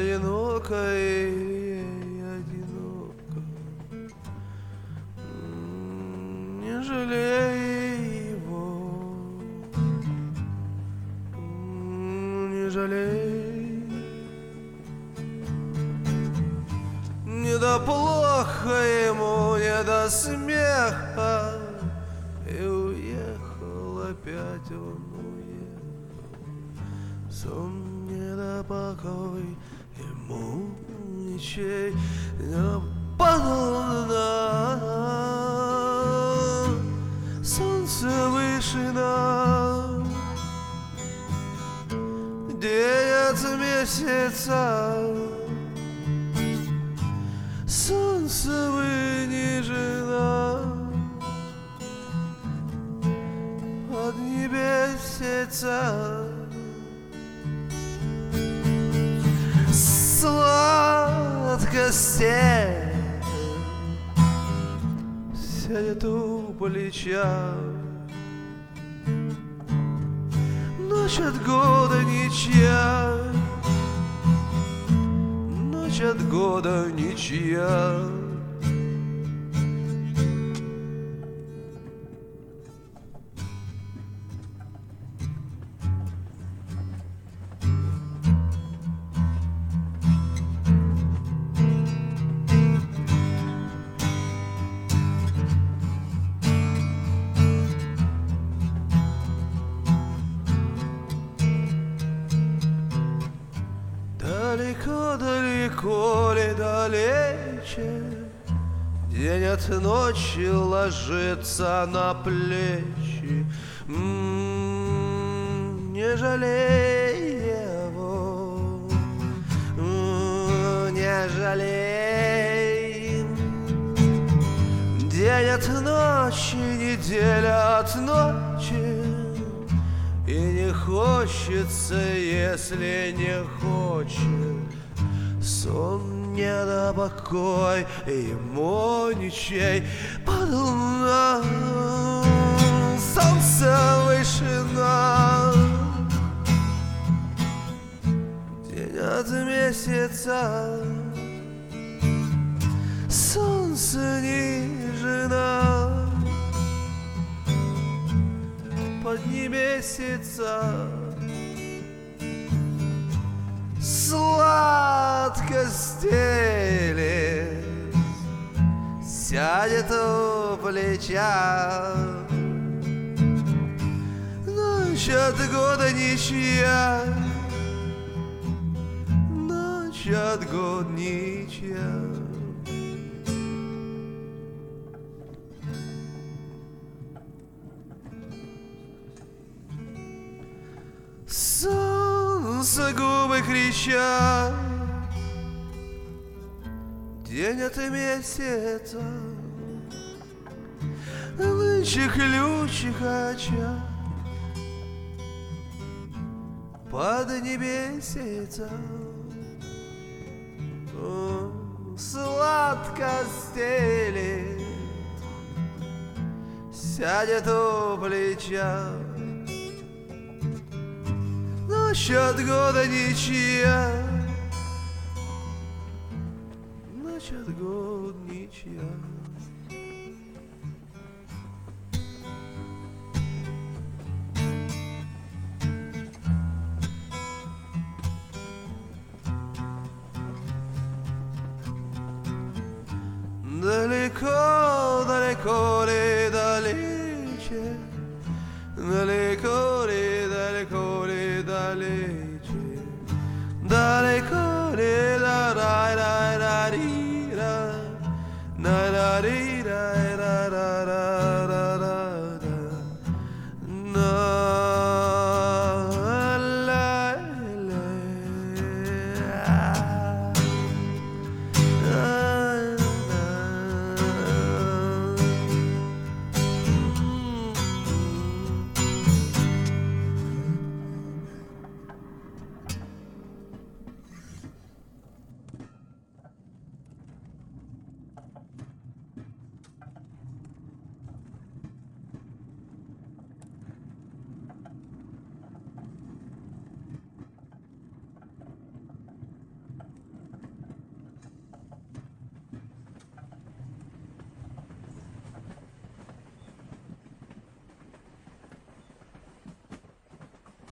одиноко и одиноко. Не жалей его, не жалей. Не до плохо ему, не до смеха. И уехал, опять он уехал. Сон не до покой, ему ничей не падал на солнце выше нас, день от месяца. Солнце вынижено от небесица. Сладкости сядет у плеча. Ночь от года ничья, ночь от года ничья. Далеко, далеко ли далече, день от ночи ложится на плечи. Не жалей его, не жалей. День от ночи, неделя от ночи. И не хочется, если не хочет. Сон не до покой, ему ничей. Падал на солнце выше нас, день от месяца. Солнце ниже нас, под небесица. Сладко стелет, сядет у плеча. Ночь от года ничья, ночь от года ничья. Солнце губы кричат, день от месяца. Нынче ключи хотят под небесица. Сладко стелет, сядет у плеча. Ночь от года ничья, ночь от года ничья. Далеко, далеко ли далече, далеко ли, далеко ли далече, далеко ли да да да да да да да.